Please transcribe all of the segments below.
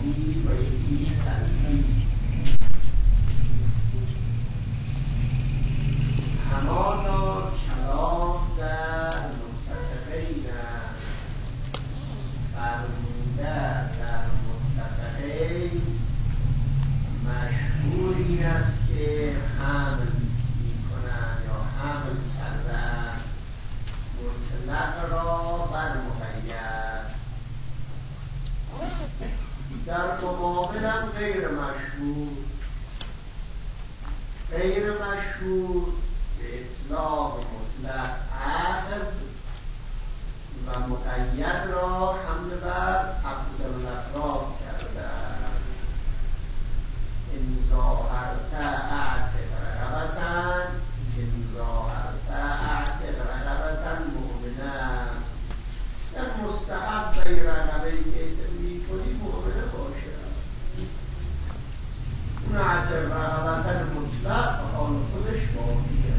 ایجابی و یکی سلبی. همانا کلام در متفقین فرموده در متفقین مشهور این است که حمل میکنند یا حمل کردن مطلق را بر مقید، در مقابلم غیر مشهور. غیر مشهور به اطلاق مطلق اخذ و مقید را حمل بر افضل الافراد کردن. ان ظاهرت اعتق رقبة، ان ظاهرت اعتق رقبة مؤمنه. در مستحب رقبه‌ای که اعتقادی کنی مؤمنه باشه. اون اعتق رقبة مطلق به حال خودش باقیه.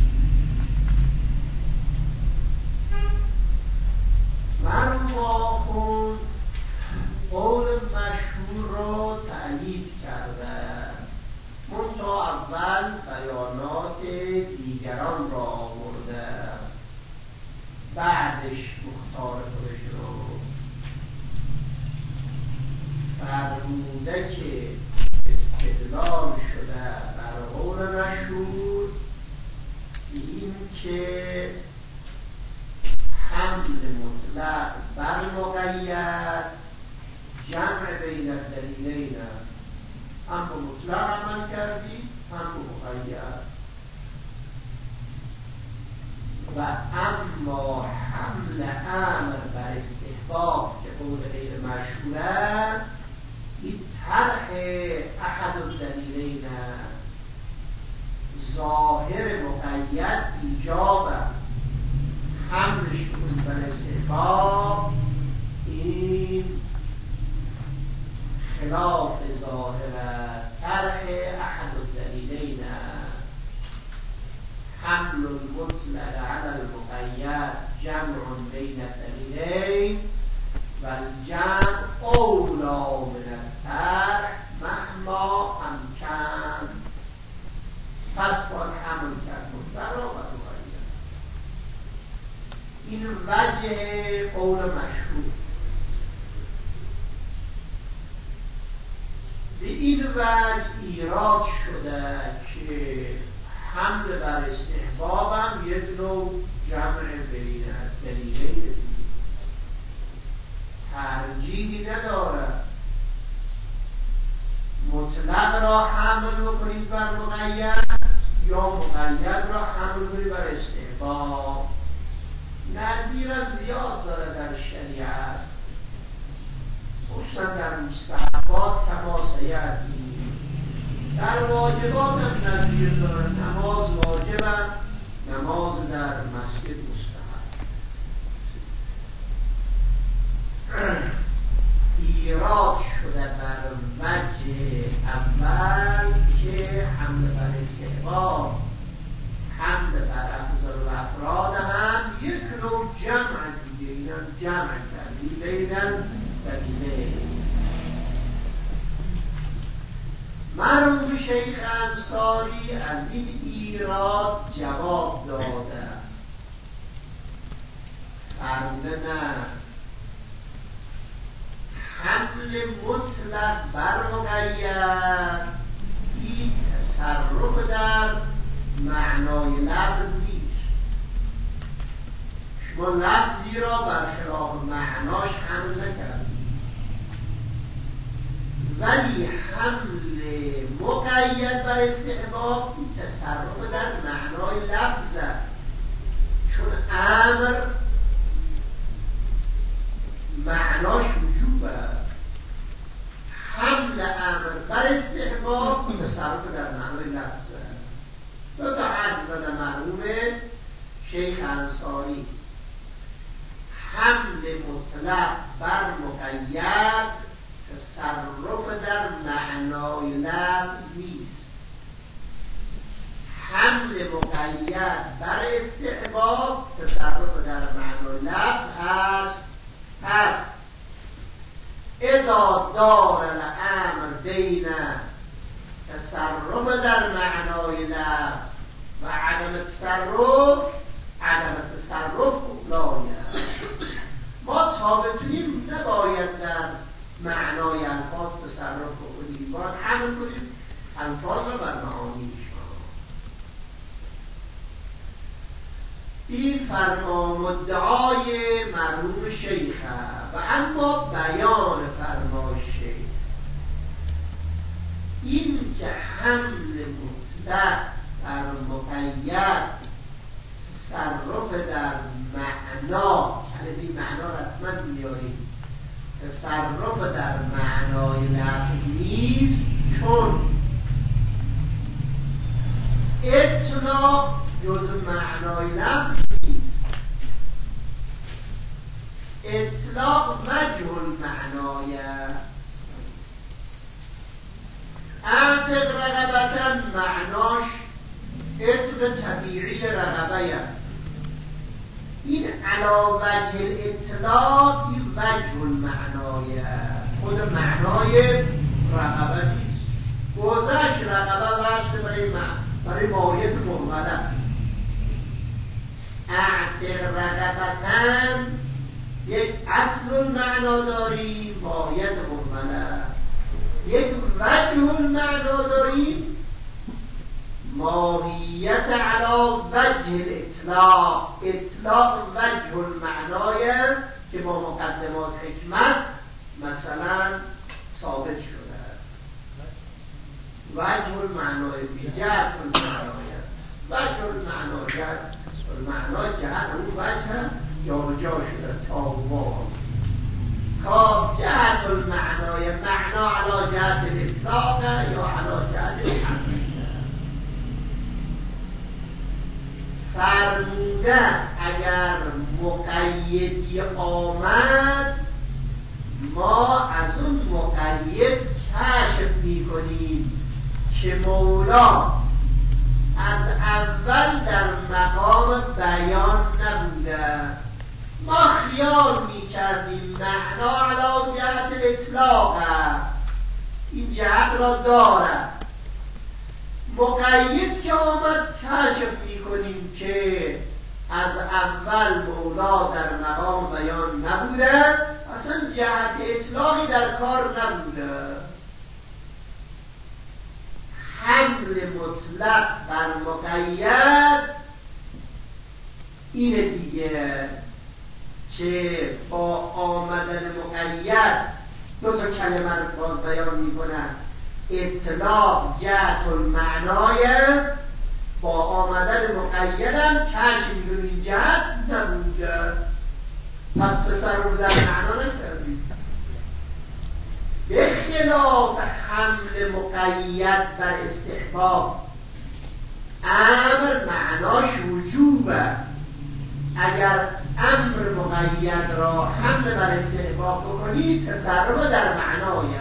مرحوم آخوند قول مشهور را تأیید کرده، منتها اول بیانات دیگران را آورده، بعدش مختار خودش رو فرموده که استدلال شده بر قول مشهور این که حمل مطلق بر مقید جمع بین الدلیلین، هم به مطلق عمل کردی هم به مقید. و اما حمل امر بر استحباب که قول غیر مشهوره، این طرح احد الدلیلین ظاهر مقید ایجاب حملش کن بر استحباب، این خلاف ظاهر طرح احد الدلیلین. حمل المطلق على المقید جمع بین الدلیلین و الجمع اولی من الطرح مهما امکن. پس باید حمل کرد مطلق را و مقید. این وجه قول مشهور. به این وجه ایراد شده که حمل بر استحباب هم یک نوع جمع بین دلیلین ترجیحی نداره. مطلق را حمل بکنید بر مقید یا مقید را حمل کنید بر استحباب. نظیرم زیاد داره در شریعت، خصوصا در مستحبات کما سیأتی. در واجبات هم نظیر داره. نماز واجب هم، نماز در مسجد مستحب. ایراد شده بر وجه اول که حمل بر استحباب، حمل بر افضل الافراد هم یک نوع جمع دیگه، این هم جمع کردی بیدن دلیله. مرحوم شیخ انصاری از این ایراد جواب داده، فرموده نه، حمل مطلق بر مقید این تصرف در معنای لفظ نیست. شما لفظی را برخلاف معناش حمل نکردید، ولی حمل مقید بر استحباب این تصرف در معنای لفظ است. چون امر معناش وجوب است، حمل امر بر استحباب تصرف در معنای لفظ است. دو تا حرف زده مرحوم شیخ انصاری. حمل مطلق بر مقید تصرف در معنای لفظ نیست، حمل مقید بر استحباب تصرف در معنای لفظ هست. پس اذا دار الامر بین تصرف در معنای لفظ و عدم تصرف لاید. ما تا بتونیم نباید در معنای الفاظ تصرف کنیم، باید حمل کنیم الفاظ رو بر معانیش. این فرما مدعای مرحوم شیخ و اما بیان فرمای شیخ این که حمل مطلق بر مقید تصرف در معنا، این معنا را حتما میاریم، تصرف در معنای لفظ نیست، چون اطلاق جز معنای لفظ نیست. اطلاق وجه المعنای اعتق رغبتن معناش اطق طبیعی رغبه، این علا وجه الاطلاق این وجه المعنای، خود معنای رغبه نیست. گذشت رغبه واسه برای ماهیت مهمله. اعتق رغبتن یک اصل معنا داریم، ماهیت مهمله. یک وجه المعنا داریم، ماهیت علا وجه الاطلاق. اطلاق وجه المعنای که با مقدمات حکمت مثلا ثابت شده. وجه المعنای بیجهت المعنای، وجه المعنای جهت اون وجه یا جا شده تاوان کاب جهت المعنای، معنا علا جهت الاطلاق یا علا جهت الحقیقه. فرموده اگر مقیدی آمد ما از اون مقید کشف میکنیم که مولا از اول در مقام بیان نبوده. ما خیال میکردیم معنا علا جهت اطلاق این جهت را دارد. مقید که آمد کشف میکنیم که از اول مولا در مقام بیان نبوده، اصلا جهت اطلاقی در کار نبوده. حمل مطلق بر مقید اینه دیگه که با آمدن مقید دو تا کلمه رو باز بیان میکنن. اطلاق جهت المعنای، با آمدن مقیدم کشف میکنیم جهت نبوده، پس تصرف در معنا نکردیم. به خلاف حمل مقید بر استحباب، امر معناش وجوبه. اگر امر مقید را حمل بر استحباب بکنی تصرف در معنای.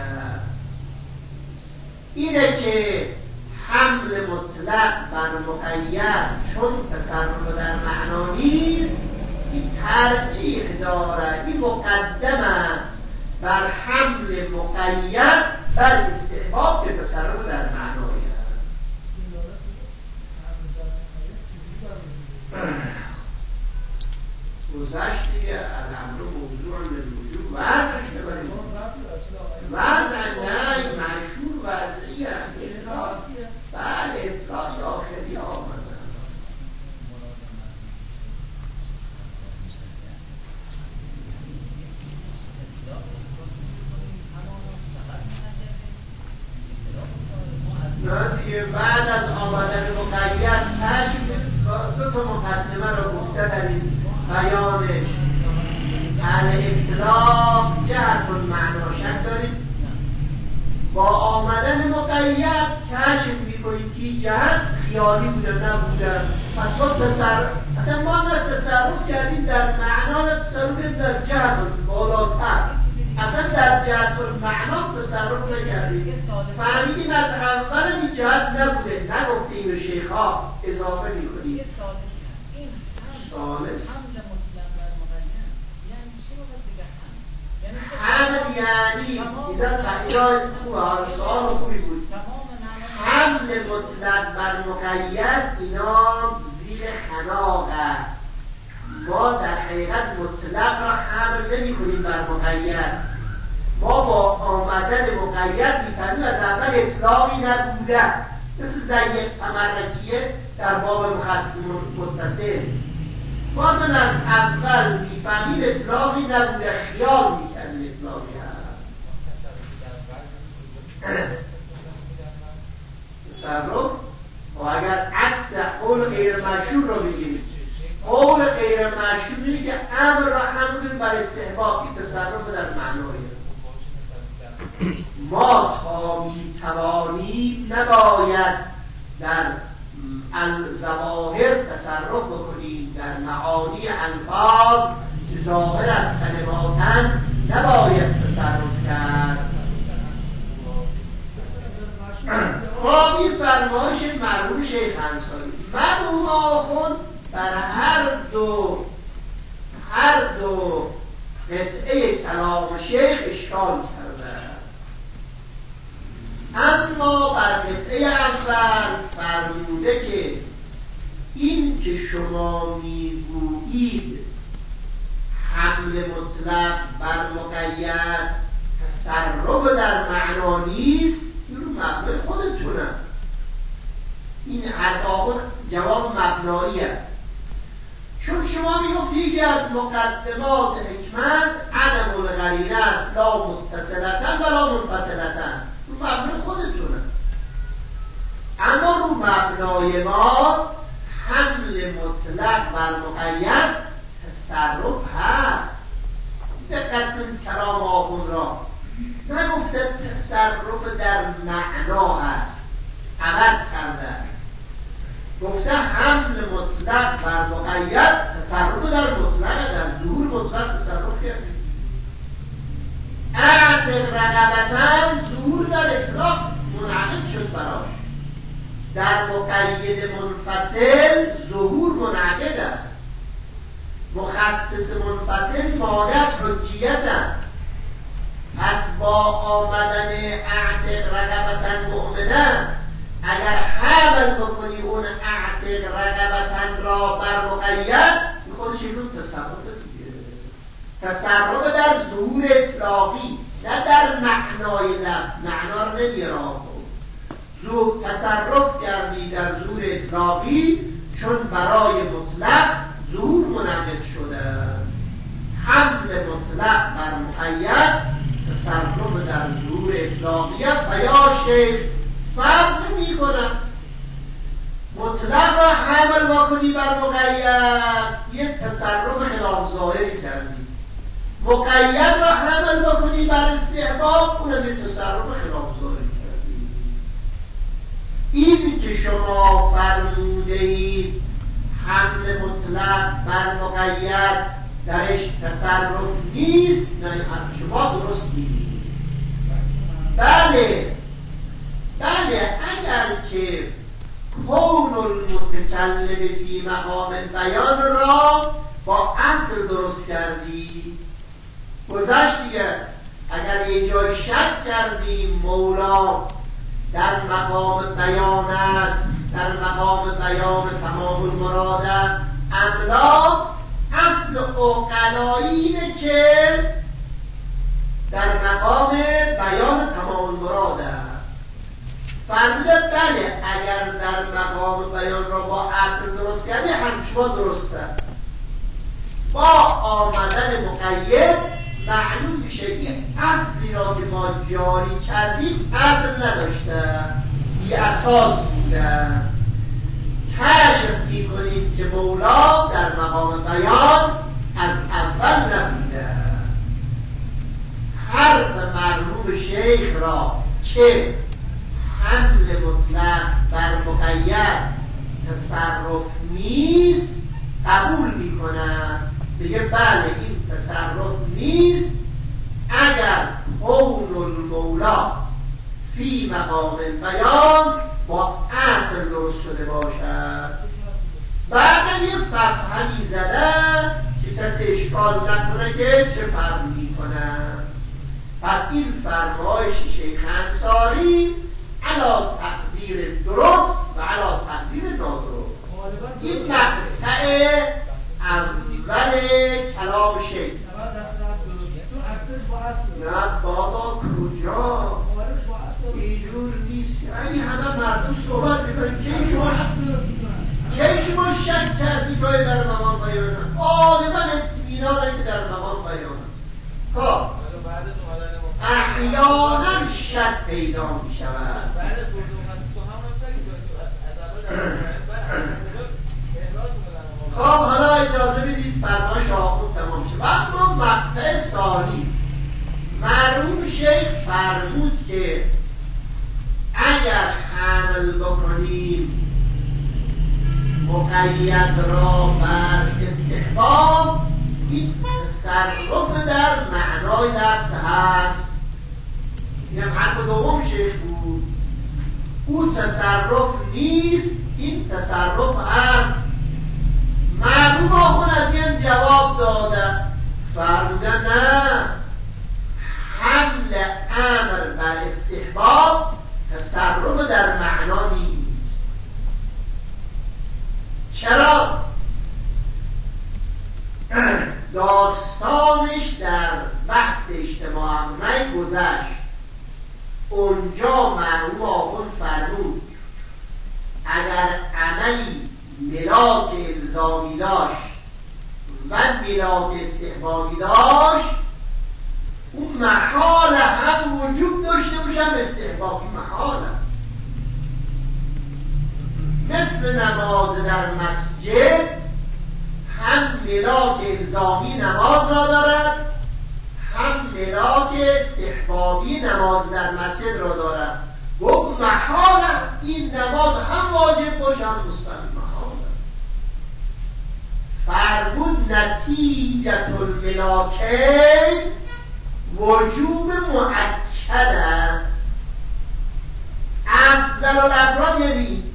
اینه که حمل مطلق بر مقید چون تصرف در معنا نیست، این ترجیح داره، این مقدمه بر حمل مقید بر استحباب که تصرف در معنای. گذشت دیگه الامر موضوع للوجوب وضعش نبریم. وضع نه مشهور وضعیه اطلاقیه. بله اطلاق داخلی آمده. نه دیگه بعد از آمدن مقید کشف دو تا مقدمه رو گفته در این بیانش. الاطلاق جهت المعنا شک دارید، با آمدن مقید کشف میکنید که جهت خیالی بوده نبوده. پس ما اصلا ما تصرف کردیم در معنا، تصرف در جهت بالاتر، اصلا در جهت المعنا تصرف نکردیم. فهمیدیم از اول این جهت نبوده، نگفتیم به شیخا اضافه میکنیم. حمل یعنی بودن اینا خوبه، سوال خوبی بود. حمل مطلق بر مقید اینا زیر خناقه. ما در حقیقت مطلق را حمل نمی کنیم بر مقید. ما با آمدن مقید میفهمیم از اول اطلاقی نبوده، مثل زیق تمرکیه در باب مخصص متصل. ما اصلا از اول میفهمیم اطلاقی نبوده، خیال میکنیم اطلاقی هست. تصرف و اگر عکس قول غیر مشهور رو بگیریم، قول غیر مشهور اینه که امر را حمل بر استحباب، این تصرف در معنایی. ما تا میتوانیم نباید در الظواهر تصرف بکنیم، در معانی الفاظ که ظاهر از کلماتن نباید تصرف کرد. قاضی فرمایش مرحوم شیخ انصاری، مرحوم آخوند بر هر دو قطعه کلام شیخ اشکال کرده، اما بر قطعه اول فرموده که این که شما میگویید حمل مطلق بر مقید تصرف در معنا نیست، این رو مبنای خودتونه. این حرفا جواب مبناییه، چون شما میگویید که از مقدمات حکمت عدم القرینه است، لا متصلتن ولا منفصلتن، رو مبنای خودتونه. اما رو مبنای ما حمل مطلق بر مقید تصرف هست. دقت کنید کلام آخوند را، نگفته تصرف در معنا هست، عوض کرده، گفته حمل مطلق بر مقید تصرف در مطلق، در ظهور مطلق تصرف کرده. اعتق رقبتن ظهور در اطلاق منعقد شد براش، در مقید منفصل ظهور منعقد است. مخصص منفصل مانع از حجیت است. پس با آمدن اعتق رقبتن مؤمنه، اگر حمل بکنی اون اعتق رقبتن را بر مقید، خودش این رو تصرف دیگه، تصرف در ظهور اطلاقی، نه در معنای لفظ. معنا رو نمیاره آخوند، تصرف کردی در ظهور اطلاقی، چون برای مطلق ظهور منعقد شده. حمل مطلق بر مقید تصرف در ظهور اطلاقیت و یا شیخ فرق نمی کنم. مطلق را حمل واکنی بر مقید، یک تصرف خلاف ظاهری کردی. مقید را حمل واکنی بر استحباب، اونم یک تصرف خلاف ظاهری کردی. این که شما فرموده اید حمل مطلق بر مقید درش تصرف نیست، نه حرف شما درست نیست. بله اگر که کون المتکلم فی مقام بیان را با اصل درست کردی، گذشت دیگه. اگر یه جای شک کردی مولا در مقام بیان است، در مقام بیان تمام المراده املا، اصل عقلایی اینه که در مقام بیان تمام المراده فرموده بله اگر در مقام بیان را با اصل درست کردی هم شما درسته. با آمدن مقید معلوم میشه که اصلی را که ما جاری کردیم اصل نداشته، بی اساس بوده. کشف میکنیم که مولا در مقام بیان از اول نبوده. حرف مرحوم شیخ را که حمل مطلق بر مقید تصرف نیست قبول میکنم، دیگه بله این تصرف نیست اگر قول المولا فی مقام بیان با اصل درست شده باشد. بعد یه فقهمی زدن که کسی اشکال نکنه که چه فرق میکنه. پس این فرمایش شیخ انصاری علی تقدیر درست و علی تقدیر نادرست. این مقطع اول کلام شیخ. نه بابا کجا اینجور نیست. یعنی همه مردم صحبت میکنیم کی شما شک کردی که در مقام بیانم غالبا اطمینانه که در مقام بیانم. خب احیانا شک پیدا می شود. خب حالا اجازه بدید فرمایش آخوند تمام شد. اما مقطع ثانی مرحوم شیخ فرمود که اگر حمل بکنیم مقید را بر استحباب، این تصرف در معنای لفظ هست. این حرف دوم شیخ بود. او تصرف نیست، این تصرف هست. معلوم آخون از این جواب داده فرمودن نه، حمل امر بر استحباب تصرف در معنا نیست. چرا؟ داستانش در بحث اجتماع امرین گذشت. اونجا مرحوم آخون فرمود اگر عملی ملاک الزامی داشت و ملاک استحبابی داشت، اون محال هم وجود داشته باشم استحبابی محاله. مثل نماز در مسجد هم ملاک الزامی نماز را دارد، هم ملاک استحبابی نماز در مسجد را دارد. گفت محاله این نماز هم واجب باشه هم مستحب. فرمود نتیجت الملاکین وجوب مؤکده. افضل الافراد یعنی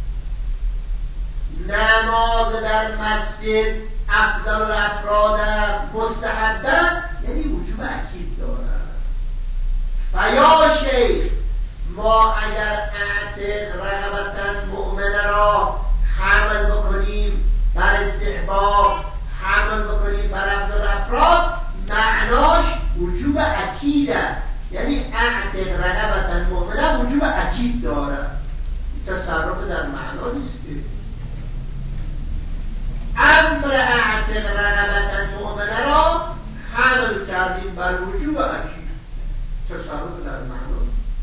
نماز در مسجد افضل الافراد مستحبه، یعنی وجوب اکید دارد. فیا شیخ ما اگر اعتق رغبتا مؤمنه را حمل بکنیم بر استحباب، حمل بکنیم بر افضل افراد، معناش وجوب اکیده. یعنی اعتق رغبتا مؤمنه وجوب اکید داره. تصرف در معنا نیست که امر اعتق رغبتا مؤمنه را حمل کردیم بر وجوب اکید. تصرف در معنا.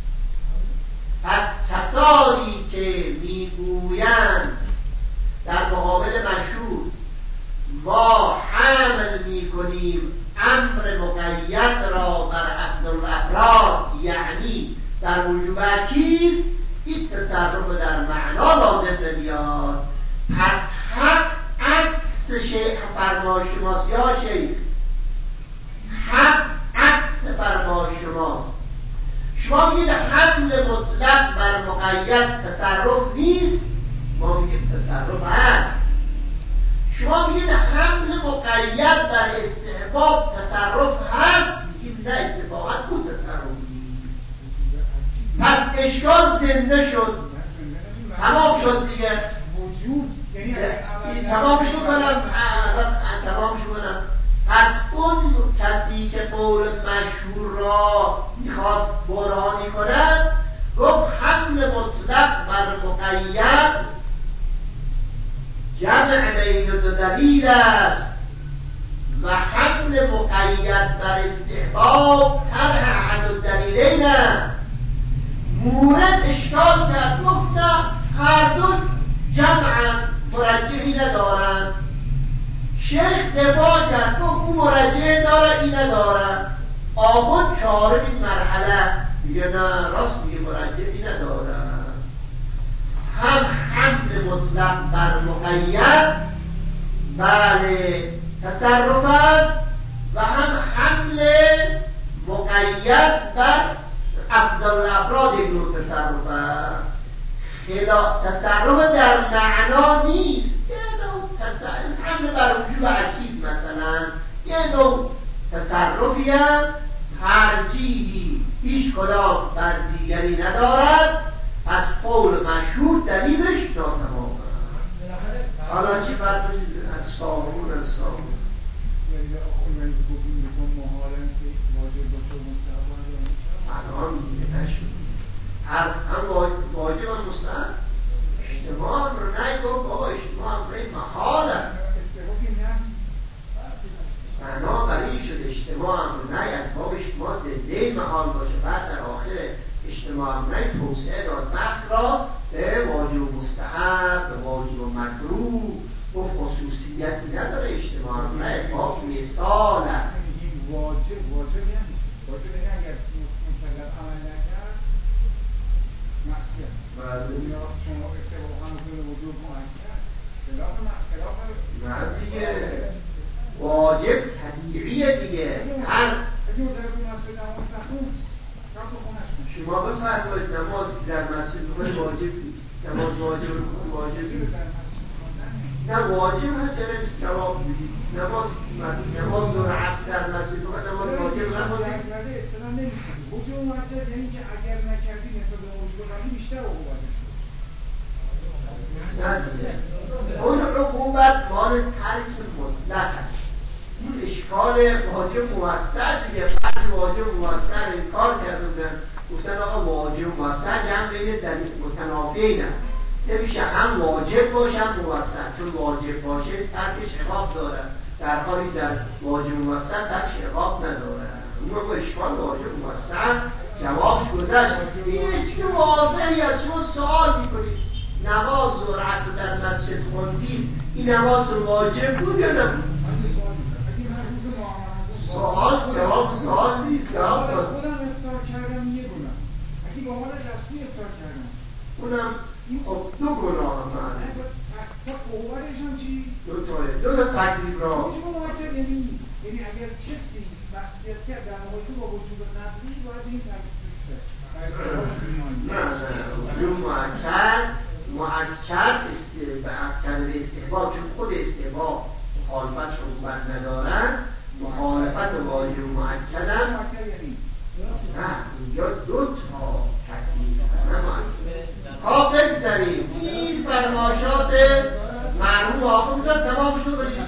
پس کسانی که میگویند در مقابل مشهور ما حمل میکنیم امر مقید را بر افضل الافراد، یعنی در وجوب اکید، این تصرف در معنا لازم نمیاد. پس حق عکس فرمای شماست یا شیخ، حق عکس فرمای شماست. شما میگید حمل مطلق بر مقید تصرف نیست، ما میگیم تصرف هست. شما میگید حمل مقید بر استحباب تصرف هست، میگیم نه اتفاقا بود تصرف نیست. پس اشکال زنده شد، تمام شد دیگه. تمام شد کنم. پس اون کسی که قول مشهور را میخواست برهانی کند گفت حمل مطلق بر مقید جمع بین دو دلیل است و حمل مقید بر استحباب طرح احد الدلیلین. مورد اشکال کرد، گفت نه هر دو جمع مرجحی ندارند. شیخ دفاع کرد، گفت او مرجح داره این نداره. آخوند چهارم این مرحله میگه نه راست میگه مرجحی نداره. هم حمل مطلق بر مقید بله تصرف است و هم حمل مقید بر افضل الافراد یک نوع تصرف است. تصرف در معنا نیست، یه نوع تصرف حمل بر وجوب اکید مثلا، یه نوع تصرفی هم ترجیحی هیچ کدام بر دیگری ندارد، از قول مشهور دلیلش ناتمام. حالا چی فرق از صابون از صابون؟ الان دیگه نشد. هم واجب هم مستحب. اجتماع رو نگو بابا، اجتماع امره محال است. بنابراین شد اجتماع امره از باب اجتماع زنده محال باشه، بعد در آخر اجتماع امره توسعه داد بحث را به واجب و مستحب، به واجب و مکروه و خصوصیتی نداره. اجتماع امره از باب مثال است. واجب یعنی اگر مطلق عمل نکرد معصیت. یا شما استحباب همون وجوب مؤکد خلاف نه دیگه واجب طبیعیه دیگه. هر شما بفرمایید نماز در مسجد بخونید واجب نیست. نماز واجب نیست. نه واجب هست یعنی جواب میدید. نماز ظهر عصر در مسجد مثلا واجب نخونید. وجوب مؤکد یعنی که اگر نکردی نسبت به وجوب قبلی بیشتر عقوبتش نه دیگه اون عقوبت مال ترک مطلق هست. این اشکال واجب موثر دیگه. بعضی واجب موثر این کار کرده بودن، گفتن آقا واجب موثر جمع بین دلیل متنافیین هست، نمیشه هم واجب باشه هم موثر، چون واجب باشه ترکش عقاب داره، در حالی در واجب موثر ترکش عقاب نداره. اون با اشکال واجب موثر جوابش گذشت. این چیز واضحی است. شما سوال میکنید نماز ظهر عصر در مسجد خوندید، این نماز واجب بود یا نبود؟ سوال جواب سوال نیست. جواب داد خودم افطار کردم یه گناه، اگه با مال رسمی افطار کردم اونم خب دو گناه من تا قوارش هم چی؟ دو تا تکلیف را وجوب مؤکد یعنی اگر کسی معصیت کرد در مقایسه با وجوب قبلی باید این تکلیف شد. نه وجوب مؤکد به استحباب، چون خود استحباب مخالفت شروط ندارن، مخالفت واجب مؤکدن. نه اینجا دو تا تکلیف ها بگذاریم. این فرماشات مرحوم آقا بذار تمام شد بریم.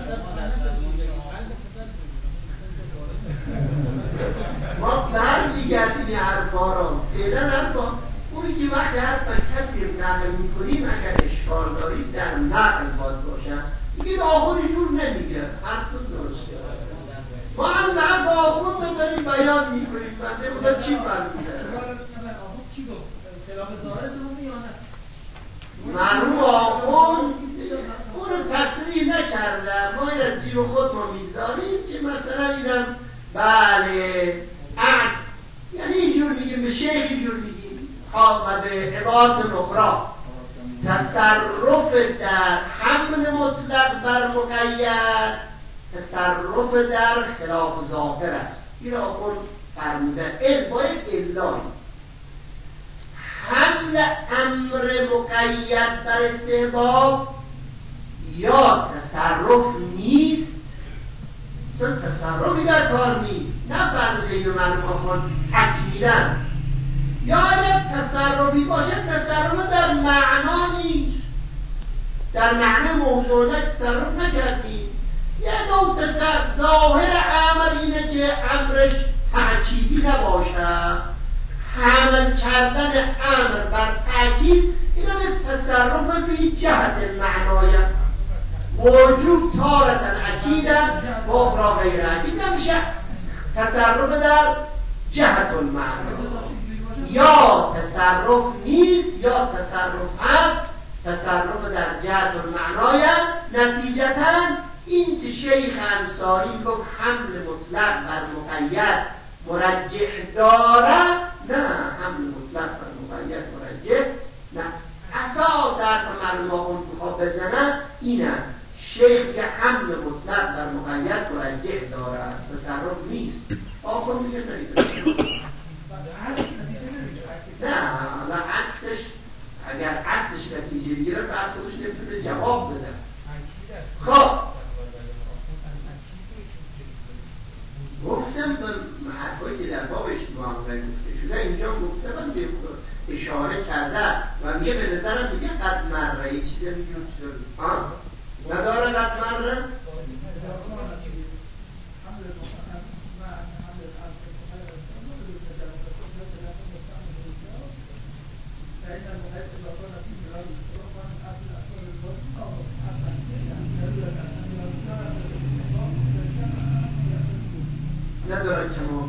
ما برمیگردیم این حرفا را فعلا حرفا اونی که وقتی حرف کسی نقل میکنیم اگر اشکال دارید در نقل باید باشن. این آخوندی جور نمیگه، حرف درسته. ما هم آخوند رو داریم بیان میکنیم. بنده خدا چی فرمیده؟ مرحوم آخوند اون رو تصریح نکردن. ما این از جیب خود ما میگذاریم که مثلا اینم بله عقل یعنی اینجور میگیم، به شیخ اینجور میگیم و به عبارت نخرا تصرف در حمل مطلق بر مقید تصرف در خلاف ظاهر است. این را آخوند فرموده باید الهی حمل امر مقید بر استحباب یا تصرف نیست، اصلا تصرفی در کار نیست. نه فرموده اینو معلوم آخوان تکمیلن. یا اگر تصرفی باشه تصرف در معنا نیست، در معنی موضوع تصرف نکردیم. یه نوع تصرف ظاهر عمل اینه که امرش تأکیدی نباشه، حمل کردن امر بر تأکید اینا به تصرف فی جهت معنای موجود تارتن اکیدن و اخرى غیر اکید نمیشه. تصرف در جهت المعنی یا تصرف نیست یا تصرف هست. تصرف در جهت المعنای نتیجتا این که شیخ انصاری گفت حمل مطلق بر مقید مرجح داره، نه حمل مطلق بر مقید مرجح نه. اساس حرف معلوم میخواد بزنن اینه، شیخ که حمل مطلق بر مقید مرجح داره، تصرف نیست. آخون میگه نه و عکسش اگر عکسش نتیجه بگیره بعد خودش نمیتونه جواب بده. خب گفتم به حرفایی که در باب اجتماع گفته شده اینجا گفته من اشاره کرده و میگه به نظرم میگه قد مره یه چیزی میگه نداره قد مره نداره که ما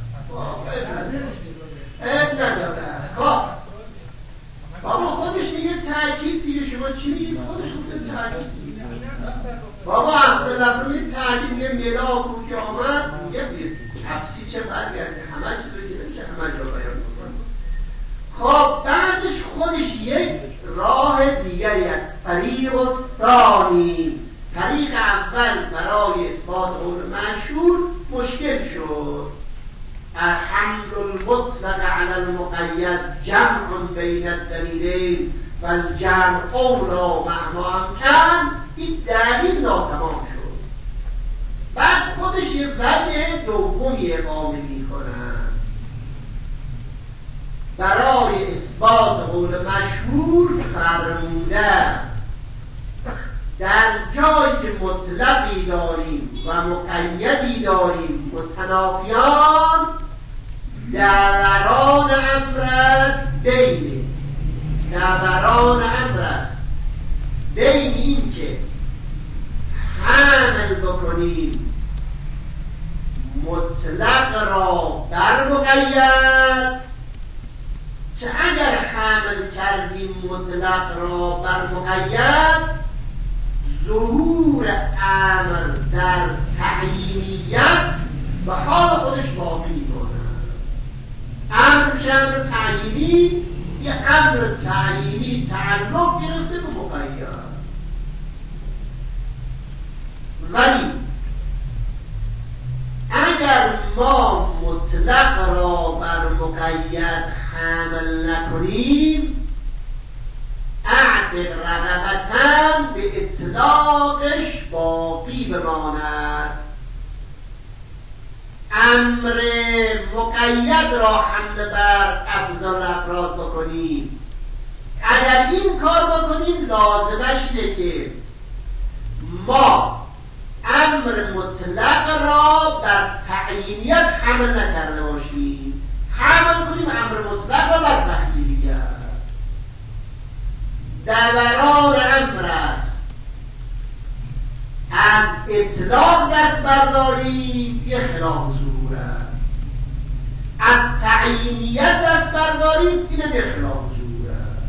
نداره خب بابا خودش میگه تأکید دیگه شما چی میگید خودش گفته تأکید دیگه بابا همسه لفظه میگه تأکید میگه میلا خوب که آمد میگه تفسیر چه برگرده همه چیز رو که نمیشه همه جا بیان بکنم خب بعدش خودش یک راه دیگری از طریق ثانی طریق اول برای اثبات قول مشهور مشکل شد حمل المطلق على المقید جمع بین الدلیلین و الجمع اولا معنا امکن این دلیل ناتمام شد بعد خودش یه وجه دومی اقامه میکنن برای اثبات قول مشهور فرموده در جایی که مطلقی داریم و مقیدی داریم متنافیان دوران امر است بین این که حمل بکنیم مطلق را بر مقید که اگر حمل کردیم مطلق را بر مقید ظهور امر در تعیینیت و حال خودش باقی میکنه امر میشه امر تعیینی یه امر تعیینی تعلق گرفته به مقید ولی اگر ما مطلق را بر مقید حمل نکنیم اعتق رقبتاً به اطلاقش باقی بماند امر مقید را حمل بر افضل افراد بکنیم اگر این کار بکنیم لازمش اینه که ما امر مطلق را بر تعیینیت حمل نکرده باشیم حمل کنیم امر مطلق را بر تعیینیت دوران امر است از اطلاق دست برداریم یه خلاف ظهور است از تعیینیت دست برداریم اینه یه خلاف ظهور است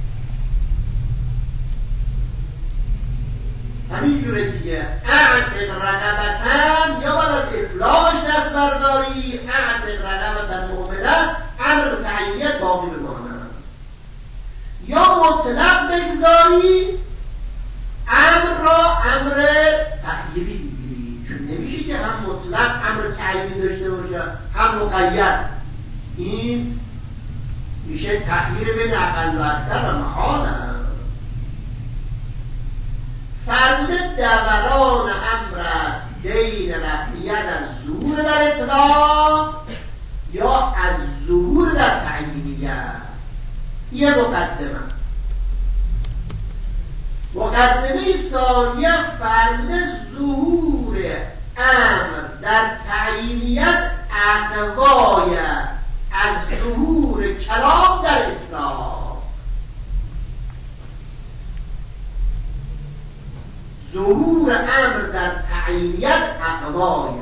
همین جوره دیگه اعتق رقبتاً یا باید از اطلاقش دست برداری اعتق رقبتاً مؤمنه امر تعیینیت باقی بمانه یا مطلق بگذاری امر را امر تخییری بگیری چون نمیشه که هم مطلق امر تعیینی داشته باشه هم مقید این میشه تخییر بین اقل و اکثر و محاله فرموده دوران امر است بین رفعیت از ظهور در اطلاق یا از ظهور در تعیینیت یه مقدمه ثانیه فرموده ظهور امر در تعیینیت اقوای از ظهور کلام در اطلاق ظهور امر در تعیینیت اقوای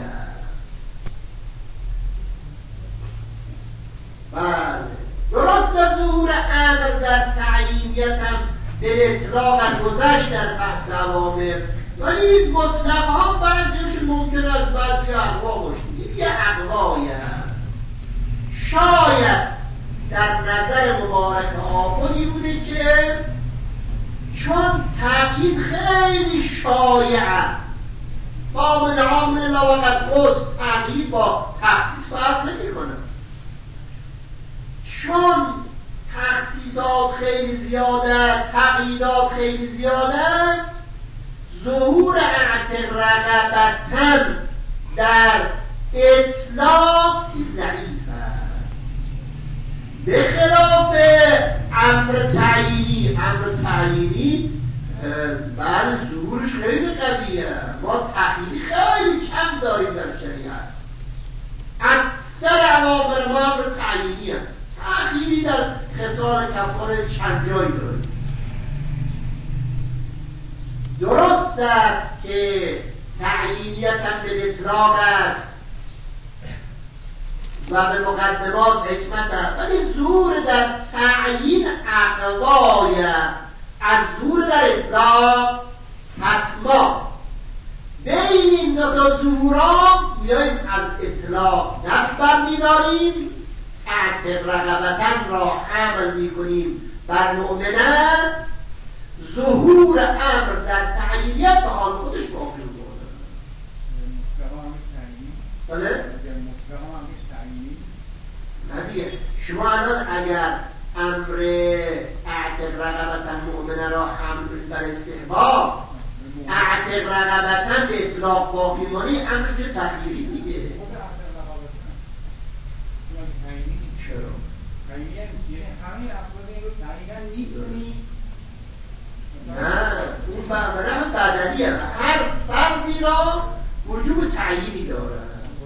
بله درست ظهور امر در تعیینیت هم به اطلاق گذشت در بحث اوامر ولی مطلق ها بعضیش ممکن است بعضی اقوا باشید یه اقوای شاید در نظر مبارک آخونی بوده که چون تغییر خیلی شایع با من عامل لوقت قصد تغییر با تخصیص فرق نمی کنه چون تخصیصات خیلی زیاده تقییدات خیلی زیاده ظهور اعتق رقبتاً در اطلاق ضعیف است، به خلاف امر تعیینی بله ظهورش خیلی قویه. ما تخیلی خیلی کم داریم در شریعت، اکثر عوامر ما امر تعیینی هست. تخیلی در خصال کفاره چند جایی داریم. درست است که تعیینیت هم به اطلاق است و به مقدمات حکمت است، ولی ظهور در تعیین اقوای از ظهور در اطلاق. پس ما بین این دو ظهورات میاییم از اطلاق دست بر می‌داریم، اعتق رقبتن را حمل میکنیم بر مؤمنه، ظهور امر در تعیینیت به حال خودش باقی مونده. بله؟ نه شما الان اگر امر اعتق رقبتن مؤمنه را حمل بر استحباب، اعتق رقبتن به اطلاق باقی مانی، امرش به تخییری دیگه. چرا؟ همین افراد این رو تعیینا میتونی؟ نه اون برمانه هم بدنیه، هر فردی را وجوب تعیینی داره.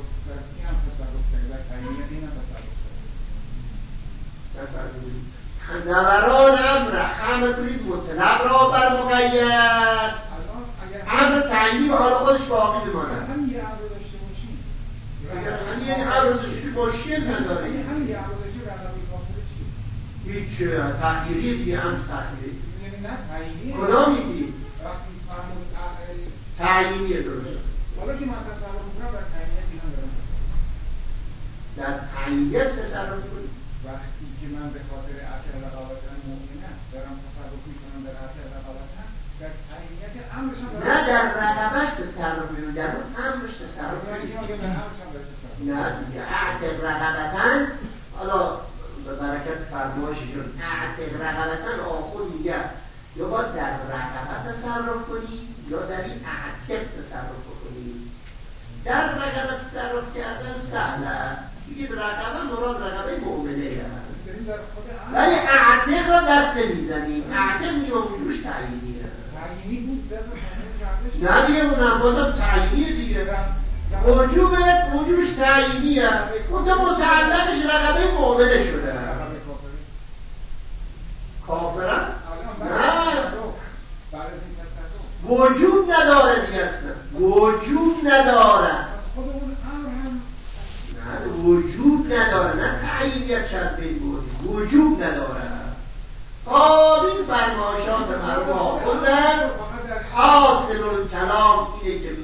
نوران امر حمل کنید مطلق را بر مقید، امر تعیینی به حال خودش باقی بماند. همین یه امر داشته باشی، اگر همین امر داشته مشکل نداره. همین یه امر داشته رقبه کافره چیه؟ هیچ تخییری دیگه، همش تخییری. نه تعیینیه. کدام میگی؟ وقتی فرمود تعیینیه درست. حالا که من تصور میکنم در تعیینیت اینا دارم. در تعیینیت تصور کنی؟ وقتی که من به خاطر اثر رقابتن مؤمنه دارم تصرف میکنم در اثر رقابتن، در تعیینیت امرشم نه در رقبش تصرف میکنم، در اون امرش تصرف میکنم. نه دیگه اعتق رقبتن، حالا به برکت فرمایششون اعتق رقبتن آخون میگه یا باید در رقبت تصرف کنی یا در این اعتق تصرف کنی. در رقبت تصرف کردن سهله، بگید رقبه مراد رقبه مؤمنه هست، ولی اعتق را دست نمیزنیم. اعتق میگه وجوش تعیینیه. تعیینی بود دست مؤمنه. نه دیگه اونم بازم تعیینیه دیگه، وجوبش تعیینیه، متعلقش رقبه مؤمنه شده. کافرن؟ نه وجود نداره دیگه، اصلا وجود نداره. نه وجود نداره، نه تعیینیت شد بین بود، وجود نداره. این فرمایشات مرموم آخوندن. حاصل کلام اینه که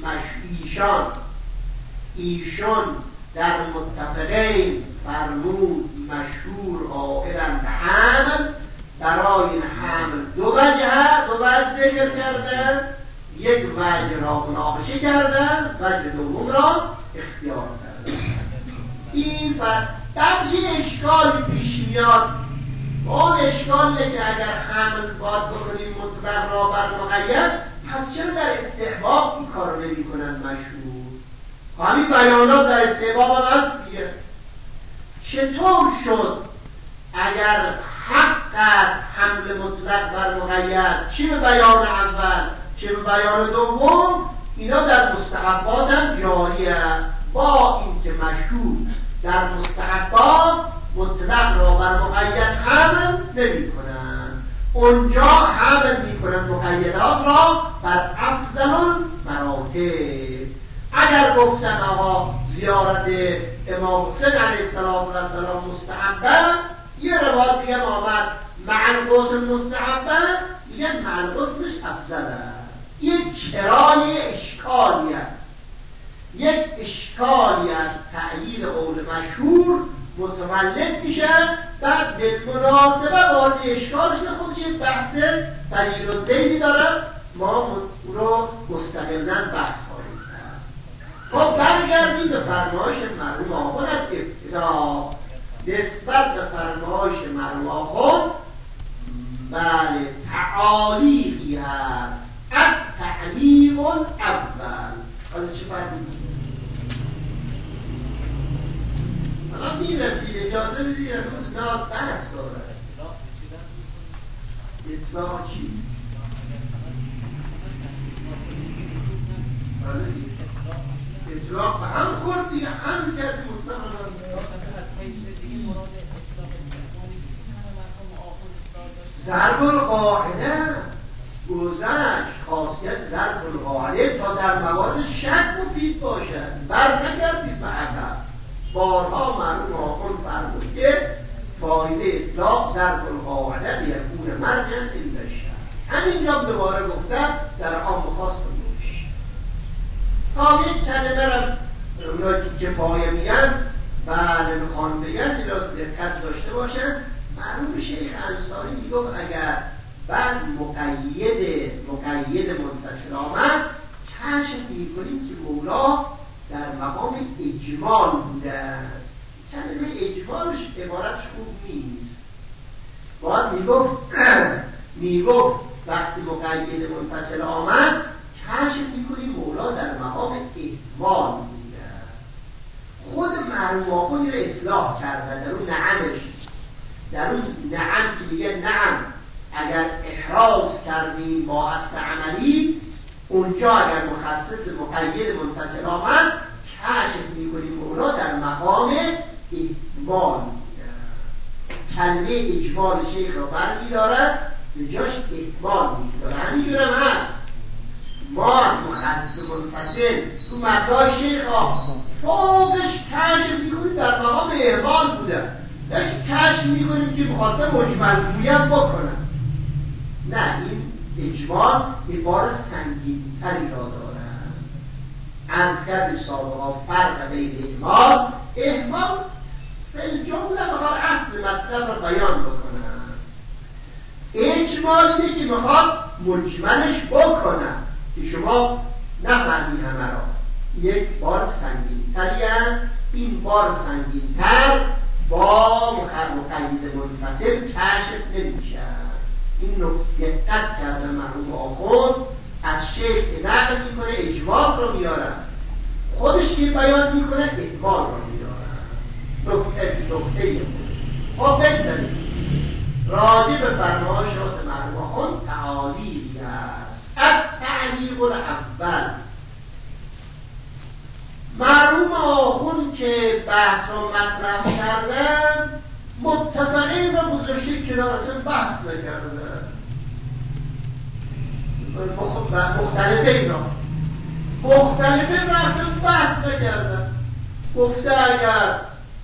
ایشان در متفقین فرمود مشهور قائلن به حمل. برای این حمل دو وجه ذکر کردن، یک وجه را مناقشه کردن، وجه دوم را اختیار کردن. این درچه اشکالی پیش میاد، اون اشکالیه که اگر حمل باید بکنیم مطلق را بر مقید، پس چرا در استحباب این کار رو نمی کنن مشهور؟ همین بیانات در استحباب هم هست دیگه. چطور شد اگر حق است حمل مطلق بر مقید، چه به بیان اول چه به بیان دوم، اینا در مستحبات هم جاریه، با اینکه مشهور در مستحبات مطلق را بر مقید حمل نمی کنن، اونجا حمل می کنن مقیدات را بر افضل مراتب. اگر گفتن آقا زیارت امام حسین علیه السلام مستحبه، یه روایت دیگه آمد مع الغسل مستحبه، میگن مع الغسلش افضله. یک کرای اشکالی است، یک اشکالی از تأیید قول مشهور متولد میشه، بعد به مناسبه وارد اشکالش خودش یک بحث دلیل و ذیلی داره، ما اون رو مستقلاً بحث خواهیم کرد. خب برگردیم به فرمایش مرحوم آخوند از ابتدا. نسبت به فرمایش مرحوم آخوند بله تعالیقی هست، التعلیق الاول. حالا چه فهمیدیم؟ اطلاق چی؟ اطلاق به هم خورد دیگه، هم کردی مطلق ضرب القاعده گذشت، خاصیت ضرب القاعده تا در مواد شک مفید باشد، بر نگردید به عقب. بارها معلوم آخوند فرمود که فایده اطلاق ضرب القاعده بیکون مرجع الی الشرع. همینجا دوباره گفتن در عام خاص نمیشه. تا یک کلمه را اونایی که کفایه میگن بله میخوان بگن اینا دقت داشته باشن. معلوم شیخ انصاری میگفت اگر بعد مقید منفصل آمد کشف میکنیم که مولا در مقام اجمال بودن. کلمه اجمالش عبارتش خوب نیست. باید میگفت وقتی مقید منفصل آمد کشف میکنیم مولا در مقام اجمال بودن. خود مرحوم آخوندی رو اصلاح کردن در اون نعمش، در اون نعم که میگه نعم اگر احراز کردیم با اصل عملی، اونجا اگر مخصص مقید منفصل آمد کشف میکنیم مولا در مقام اجمال. کلمه اجمال شیخ رو برمی‌دارد به جاش اجمال می‌گذاره. همینجور هم هست. ما از مخصص منفصل تو مبدای شیخ فوقش کشف میکنیم در مقام اجمال بوده، لیکن کشف میکنیم که میخواسته مجمل گویم بکنم. نه، این اجمال یه بار سنگین‌تری را دارد. عرض کردیم سابقا فرق بین احمال فی‌الجمله میخواد اصل مطلب رو بیان بکنم. اجمال اینه که میخواد مجملش بکنم که شما نفهمی همه را. یک بار سنگین‌تری هست. این بار سنگین‌تر با مقید منفصل کشف نمیشه. این رو دقت کرده مرحوم آخوند از شیخ نقل میکنه اجمال رو میارن، خودش که بیان میکنه احمال رو میارن. نکته خب بگذاریم راجع به فرمایشات مرحوم آخوند تعالیقی هست. التعلیق الاول، مرحوم آخوند که بحث رو مطرح کردن متفقین را گذاشته کنار، اصلا بحث نکردن. مختلفین را اصلا بحث نکردن. گفته اگر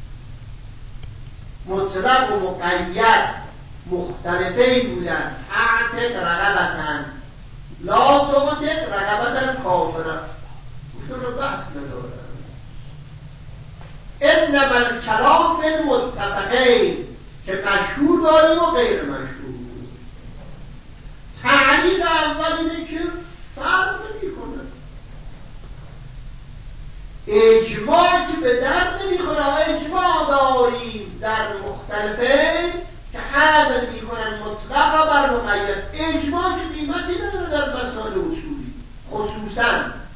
مطلق و مقید مختلفین بودن اعتق رقبتن لا تعتق رقبتن کافره، گفته رو بحث ندارن. انما الکلام فی المتفقین که مشهور داریم و غیر مشهور. تعلیق اول اینه که فرق نمی‌کنه. اجماع که به درد نمی‌خوره. اجماع داریم در مختلفین که حمل می‌کنن مطلق را بر مقید. اجماع که قیمتی نداره در مسائل اصولی. خصوصاً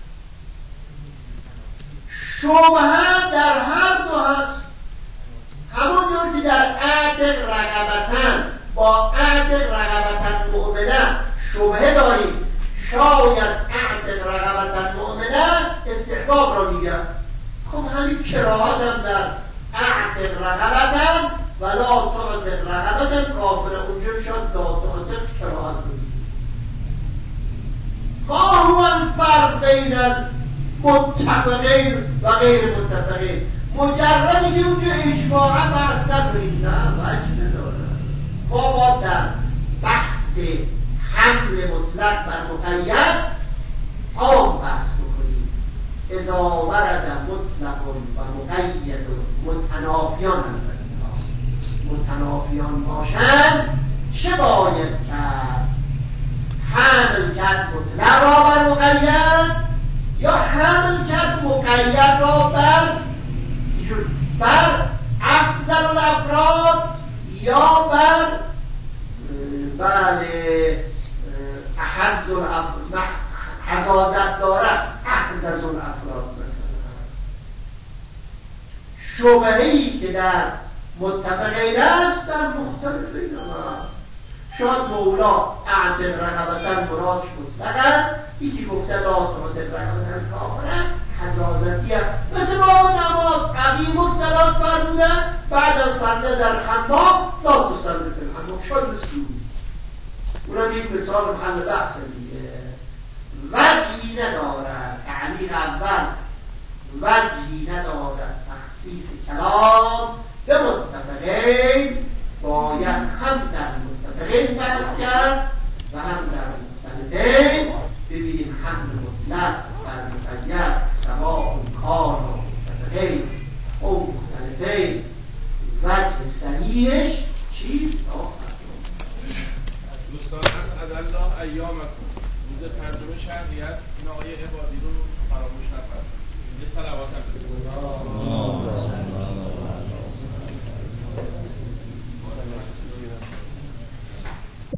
شبهه در هر دو هست. همونجور که در اعتق رقبتن با اعتق رقبتن مؤمنه شبهه داریم، شاید اعتق رقبتن مؤمنه استحباب را میگن. خب همین کراهت هم در اعتق رقبتن ولا تعتق رقبتن کافره، اونجا شاید لا تعتق کراهت رو میگن. ما هو الفرق بین متفقین و غیر متفقین. مجردی که اونجا اجماعا بحث نکنیم، نه وجه نداره. ما باید در بحث حمل مطلق بر مقید عام بحث بکنیم. اذا ورد مطلق و مقید متنافیان متنافیان باشند چه باید کرد؟ حمل کرد مطلق را بر مقید یا حمل کرد مقید را بر افضل الافراد یا بر احزل الافراد، حزازت دارد احزز الافراد. مثلا شبهه‌ای که در متفقین است در مختلفین هست. شاید مولا اعتق رقبتن مرادش مطلقا، یکی گفته لا تعتق رقبتن کافرن حزازتی هم مثل ما نماز عقیم و صلات فرمودن بعدم فرده در حمام لا تصلی فی الحمام شاید مثل اونم یک مثال محل بحث دیگه. وجهی ندارد تعلیق اول وجهی ندارد تخصیص کلام به متفقین، باید هم در متفقین بحث کرد و هم در مختلفین. ببینیم هم مطلق بر مقید سواء کار و متفقین او مختلفین وجه صحیحش چیست؟ دوستان اسعد الله ایامکم. روز پنجم شهری است. این آقای عبادی رو فراموش نکنید. یه صلوات هم